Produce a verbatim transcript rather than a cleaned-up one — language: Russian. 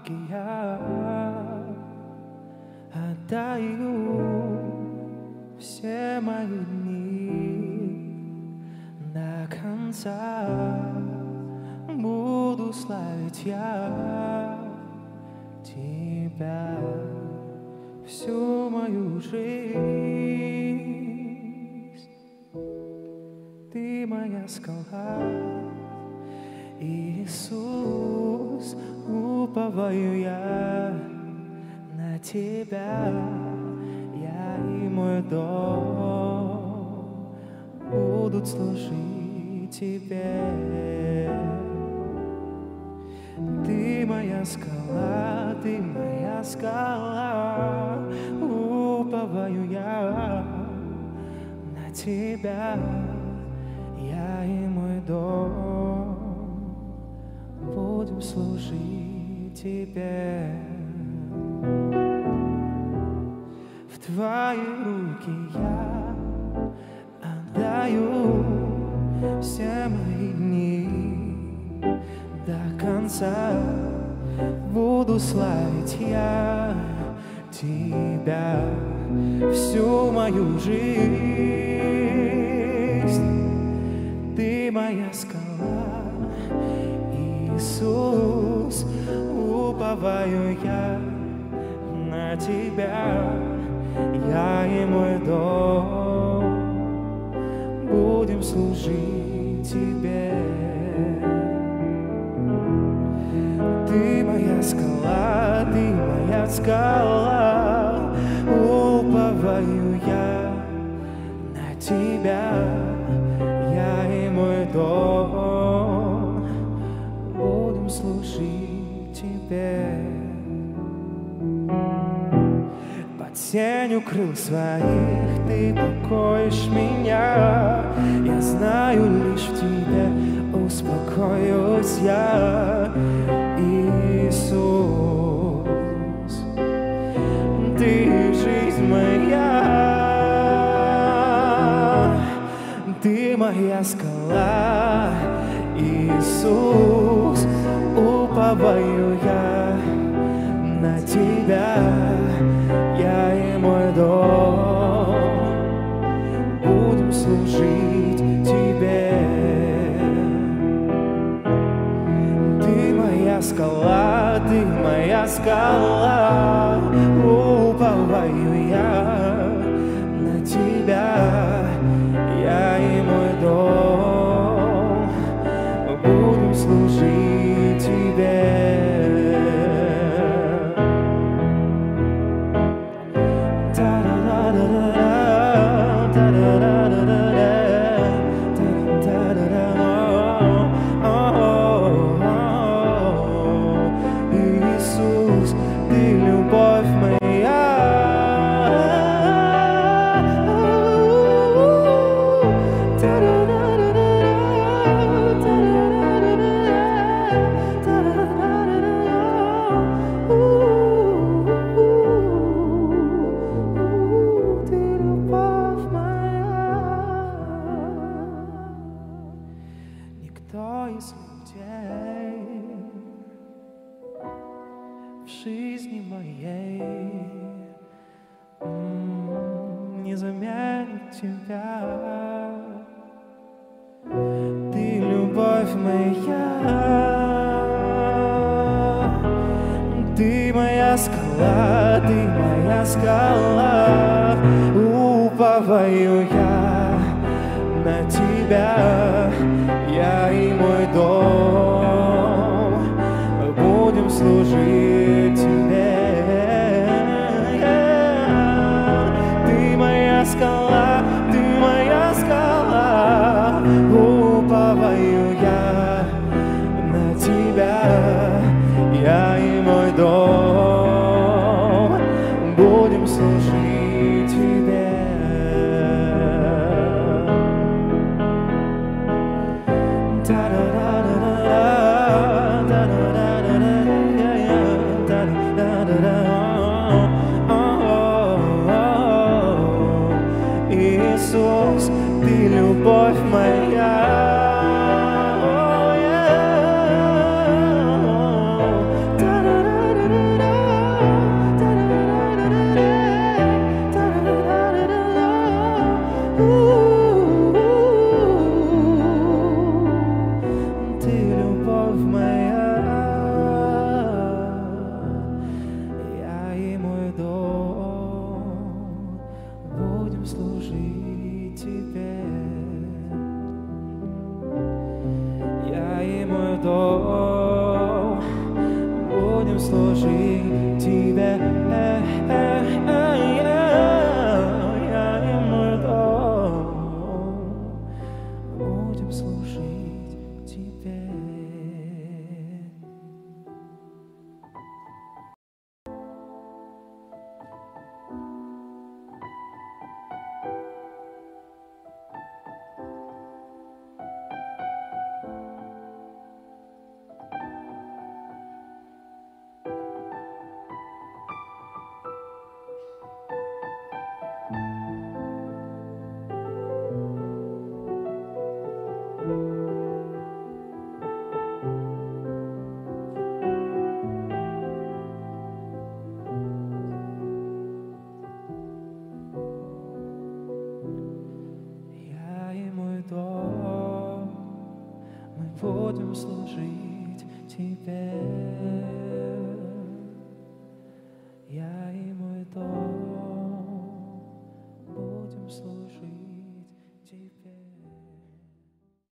руки я отдаю все мои дни до конца. Буду славить я тебя всю мою жизнь. Ты моя скала, Иисус, уповаю я на тебя. Я и мой дом будут служить тебе. Ты моя скала, ты моя скала, уповаю я на тебя. Я и мой дом будем служить тебе. В твои руки я отдаю все мои дни до конца. Буду славить я тебя всю мою жизнь. Ты моя скала, Иисус, уповаю я на тебя. Я и мой дом будем служить тебе. Ты моя скала, ты моя скала, уповаю я на тебя. Я и мой дом будем служить тебе. Под сенью крыл своих ты покоишь меня. Я знаю, лишь в тебе успокоюсь я. Иисус, ты жизнь моя, ты моя скала, Иисус, уповаю я на тебя. Я и мой дом будем служить тебе. Ты моя скала, ты моя скала, уповаю я на тебя. Я и мой дом будем служить тебе. Никто из людей в жизни моей не заменит тебя. Ты любовь моя, ты моя скала, ты моя скала, уповаю я на тебя. Я и мой дом будем служить тебе. Ты моя скала, ты моя скала, уповаю я на тебя. Я и мой дом будем служить тебе. Иисус, ты любовь моя. Oh, yeah. будем служить Тебе. Я и мой дом будем служить Тебе. Я и мой дом будем служить Тебе. Будем служить Тебе. Я и мой дом будем служить Тебе.